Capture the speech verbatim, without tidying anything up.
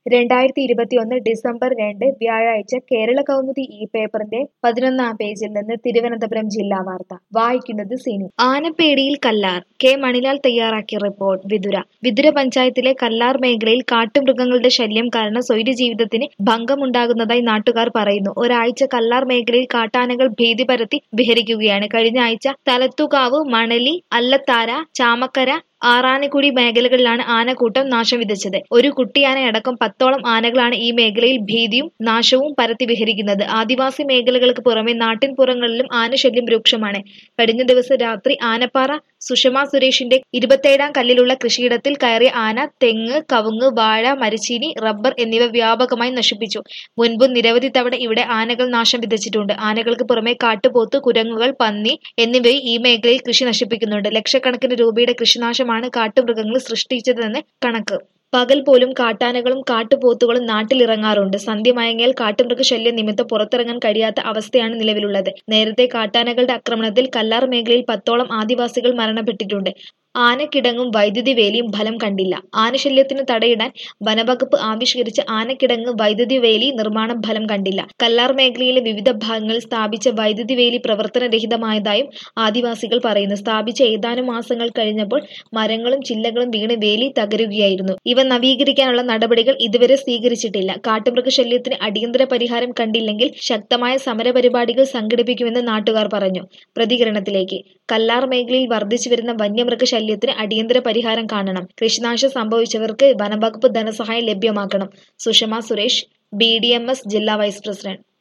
രണ്ടായിരത്തി ഇരുപത്തിയൊന്ന് ഡിസംബർ രണ്ട് വ്യാഴാഴ്ച കേരള കൗമുദി ഈ പേപ്പറിന്റെ പതിനൊന്നാം പേജിൽ നിന്ന് തിരുവനന്തപുരം ജില്ലാ വാർത്ത വായിക്കുന്നത് സിനി. ആനപ്പേടിയിൽ കല്ലാർ. കെ മണിലാൽ തയ്യാറാക്കിയ റിപ്പോർട്ട്. വിതുര വിതുര പഞ്ചായത്തിലെ കല്ലാർ മേഖലയിൽ കാട്ടുമൃഗങ്ങളുടെ ശല്യം കാരണം സ്വൈര്യജീവിതത്തിന് ഭംഗമുണ്ടാകുന്നതായി നാട്ടുകാർ പറയുന്നു. ഒരാഴ്ച കല്ലാർ മേഖലയിൽ കാട്ടാനകൾ ഭീതി പരത്തി വിഹരിക്കുകയാണ്. കഴിഞ്ഞ ആഴ്ച തലത്തുകാവ്, മണലി, അല്ലത്താര, ചാമക്കര, ആറാനിക്കുടി മേഖലകളിലാണ് ആനക്കൂട്ടം നാശം വിതച്ചത്. ഒരു കുട്ടിയാനയടക്കം പത്തോളം ആനകളാണ് ഈ മേഖലയിൽ ഭീതിയും നാശവും പരത്തി വിഹരിക്കുന്നത്. ആദിവാസി മേഖലകൾക്ക് പുറമെ നാട്ടിൻപുറങ്ങളിലും ആനശല്യം രൂക്ഷമാണ്. കഴിഞ്ഞ ദിവസം രാത്രി ആനപ്പാറ സുഷമ സുരേഷിന്റെ ഇരുപത്തേഴാം കല്ലിലുള്ള കൃഷിയിടത്തിൽ കയറിയ ആന തെങ്ങ്, കവുങ്ങ്, വാഴ, മരച്ചീനി, റബ്ബർ എന്നിവ വ്യാപകമായി നശിപ്പിച്ചു. മുൻപും നിരവധി തവണ ഇവിടെ ആനകൾ നാശം വിതച്ചിട്ടുണ്ട്. ആനകൾക്ക് പുറമെ കാട്ടുപോത്ത്, കുരങ്ങുകൾ, പന്നി എന്നിവയും ഈ മേഖലയിൽ കൃഷി നശിപ്പിക്കുന്നുണ്ട്. ലക്ഷക്കണക്കിന് രൂപയുടെ കൃഷിനാശമാണ് കാട്ടുമൃഗങ്ങൾ സൃഷ്ടിച്ചതെന്ന് കണക്ക്. പകൽ പോലും കാട്ടാനകളും കാട്ടുപോത്തുകളും നാട്ടിലിറങ്ങാറുണ്ട്. സന്ധ്യ മയങ്ങിയാൽ കാട്ടുമൃഗശല്യം നിമിത്തം പുറത്തിറങ്ങാൻ കഴിയാത്ത അവസ്ഥയാണ് നിലവിലുള്ളത്. നേരത്തെ കാട്ടാനകളുടെ ആക്രമണത്തിൽ കല്ലാർ മേഖലയിൽ പത്തോളം ആദിവാസികൾ മരണപ്പെട്ടിട്ടുണ്ട്. ആനക്കിടങ്ങും വൈദ്യുതി വേലിയും ഫലം കണ്ടില്ല. ആനശല്യത്തിന് തടയിടാൻ വനവകുപ്പ് ആവിഷ്കരിച്ച ആനക്കിടങ്ങ് വൈദ്യുതി വേലി നിർമ്മാണം ഫലം കണ്ടില്ല. കല്ലാർ മേഖലയിലെ വിവിധ ഭാഗങ്ങളിൽ സ്ഥാപിച്ച വൈദ്യുതി വേലി പ്രവർത്തനരഹിതമായതായും ആദിവാസികൾ പറയുന്നു. സ്ഥാപിച്ച ഏതാനും മാസങ്ങൾ കഴിഞ്ഞപ്പോൾ മരങ്ങളും ചില്ലകളും വീണ് വേലി തകരുകയായിരുന്നു. ഇവ നവീകരിക്കാനുള്ള നടപടികൾ ഇതുവരെ സ്വീകരിച്ചിട്ടില്ല. കാട്ടുമൃഗശല്യത്തിന് അടിയന്തര പരിഹാരം കണ്ടില്ലെങ്കിൽ ശക്തമായ സമരപരിപാടികൾ സംഘടിപ്പിക്കുമെന്ന് നാട്ടുകാർ പറഞ്ഞു. പ്രതികരണത്തിലേക്ക്. കല്ലാർ മേഖലയിൽ വർദ്ധിച്ചു വരുന്ന വന്യമൃഗ ശല്യത്തിന് അടിയന്തര പരിഹാരം കാണണം. കൃഷിനാശം സംഭവിച്ചവർക്ക് വനംവകുപ്പ് ധനസഹായം ലഭ്യമാക്കണം. Sushama Suresh, B D M S ജില്ലാ വൈസ് പ്രസിഡന്റ്.